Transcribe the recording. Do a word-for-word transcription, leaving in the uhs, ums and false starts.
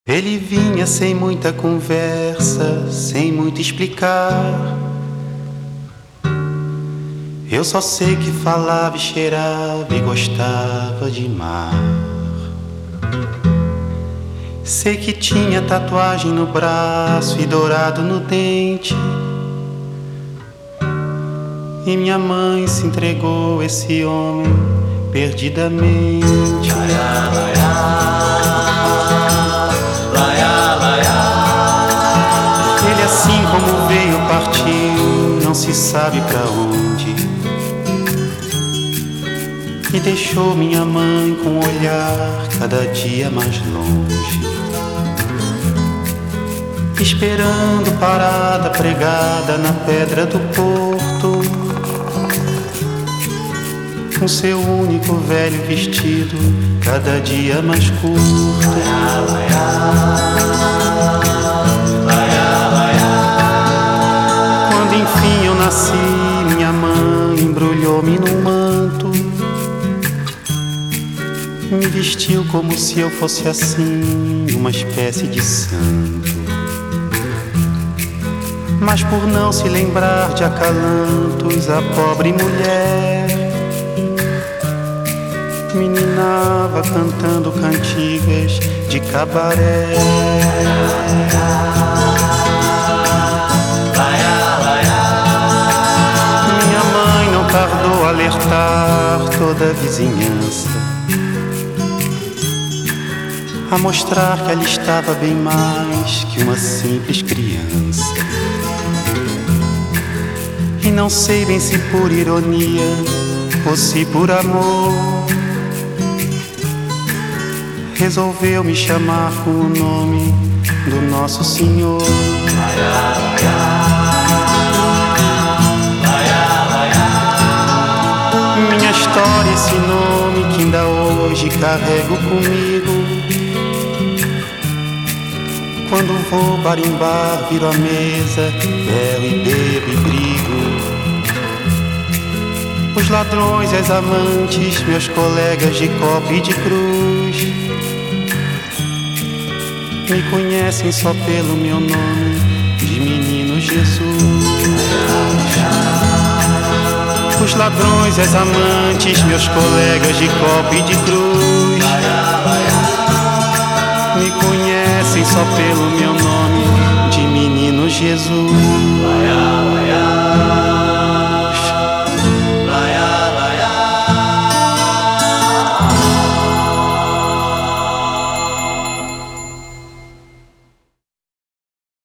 Ele vinha sem muita conversa, sem muito explicar. Eu só sei que falava e cheirava e gostava de mar. Sei que tinha tatuagem no braço e dourado no dente. E minha mãe se entregou a esse homem perdidamente. Laiá, laiá, laiá, laiá. Ele assim como veio partiu, não se sabe pra onde. E deixou minha mãe com o olhar cada dia mais longe, esperando parada pregada na pedra do porto, com seu único velho vestido cada dia mais curto. Laiá, laiá, laiá. Quando enfim eu nasci, minha mãe embrulhou-me num manto, me vestiu como se eu fosse assim, uma espécie de santo. Mas por não se lembrar de acalantos, a pobre mulher meninava cantando cantigas de cabaré. Minha mãe não tardou a alertar toda a vizinhança, a mostrar que ela estava bem mais que uma simples criança. E não sei bem se por ironia ou se por amor, resolveu me chamar com o nome do Nosso Senhor. Laiá, laiá, laiá. Minha história, esse nome que ainda hoje carrego comigo. Quando vou barimbar, viro a mesa, bebo e bebo e brigo. Os ladrões e as amantes, meus colegas de copa e de cruz, me conhecem só pelo meu nome de Menino Jesus. Os ladrões e as amantes, meus colegas de copa e de cruz, me conhecem só pelo meu nome de Menino Jesus. Laiá, laiá.